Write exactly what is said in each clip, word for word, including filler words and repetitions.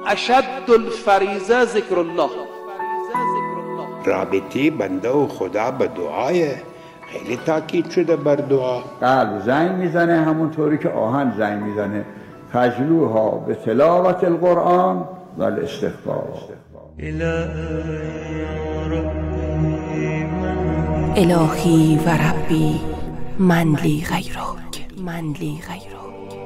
اشد الفریضه ذکر الله. رابطه بنده و خدا به دعایه، خیلی تاکید شده بر دعا. قلب زنگ میزنه همونطوری که آهن زنگ میزنه. فجلوها به تلاوت القرآن و الاستغفار. الهی و ربی من لی غیرک، من لی غیرک.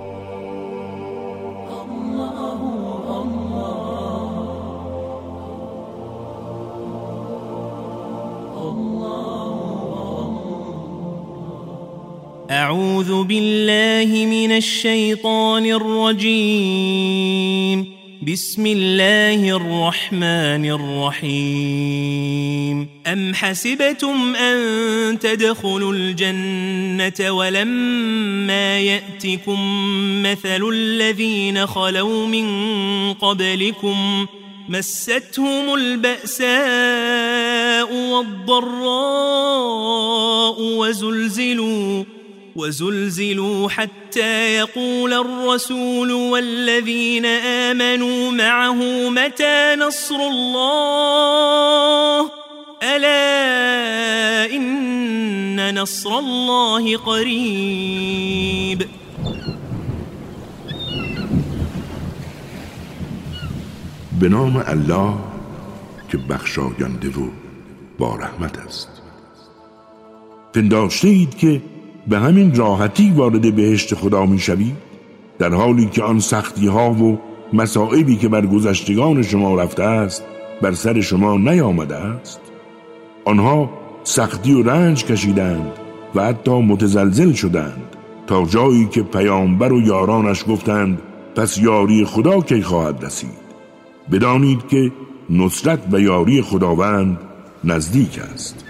أعوذ بالله من الشيطان الرجيم. بسم الله الرحمن الرحيم. أم حسبتم أن تدخلوا الجنة ولما يأتكم مثل الذين خلوا من قبلكم مستهم البأساء والضراء وزلزلوا وزلزلوا حتى يقول الرسول والذين آمنوا معه متى نصر الله ألا إن نصر الله قريب. به نام الله که بخشاینده و با رحمت است. پنداشته اید که به همین راحتی وارد بهشت خدا می شوید، در حالی که آن سختی ها و مصائبی که بر گذشتگان شما رفته است بر سر شما نیامده است؟ آنها سختی و رنج کشیدند و حتی متزلزل شدند تا جایی که پیامبر و یارانش گفتند پس یاری خدا کی خواهد رسید؟ بدانید که نصرت و یاری خداوند نزدیک است.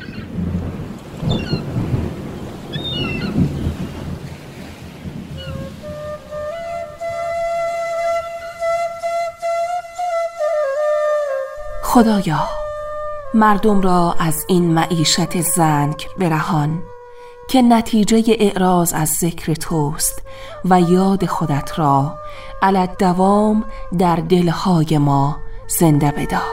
خدایا مردم را از این معیشت زنگ برهان که نتیجه اعراض از ذکر توست و یاد خودت را علی الدوام در دلهای ما زنده بدار.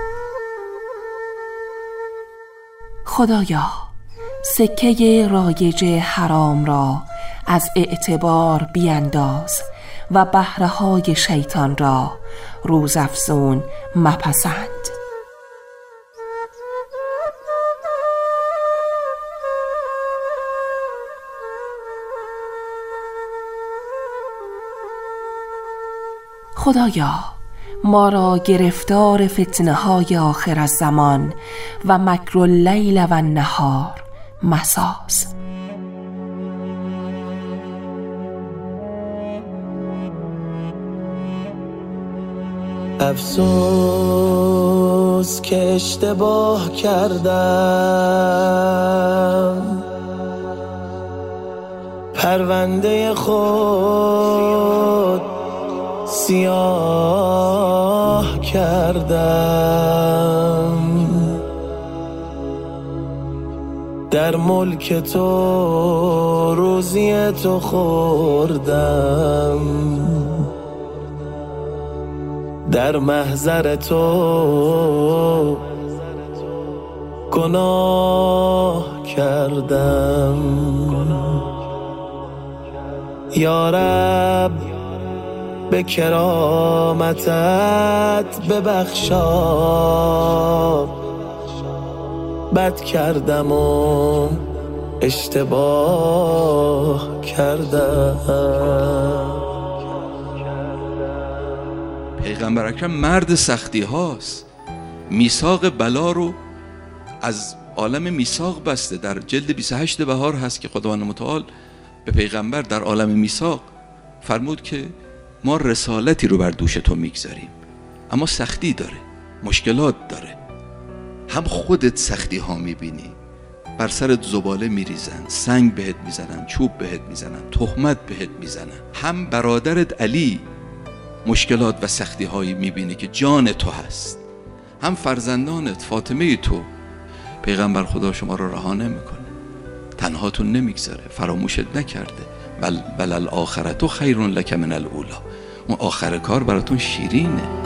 خدایا سکه رایج حرام را از اعتبار بینداز و بهره‌های شیطان را روزافزون مپسند. خدایا ما را گرفتار فتنه های آخر الزمان و مکر اللیل و النهار مساز. افسوس که اشتباه کردم، پرونده خود سیاه کردم، در ملک تو روزی تو خوردم، در محضر تو گناه کردم. یا رب به کرامتت ببخشا، بد کردم و اشتباه کردم. پیغمبر اکرم مرد سختی هاست. میثاق بلا رو از عالم میثاق بسته. در جلد بیست و هشت بهار هست که خداوند متعال به پیغمبر در عالم میثاق فرمود که ما رسالتی رو بر دوش تو میگذاریم، اما سختی داره، مشکلات داره. هم خودت سختی ها میبینی، بر سرت زباله میریزن، سنگ بهت میزنن، چوب بهت میزنن، تهمت بهت میزنن. هم برادرت علی مشکلات و سختی هایی میبینی که جان تو هست. هم فرزندانت فاطمه تو. پیغمبر خدا شما رو رها نمیکنه، تنهاتون نمیگذاره، فراموشت نکرده. ول وللآخرة خیر لک من الاولی. اون آخر کار براتون شیرینه.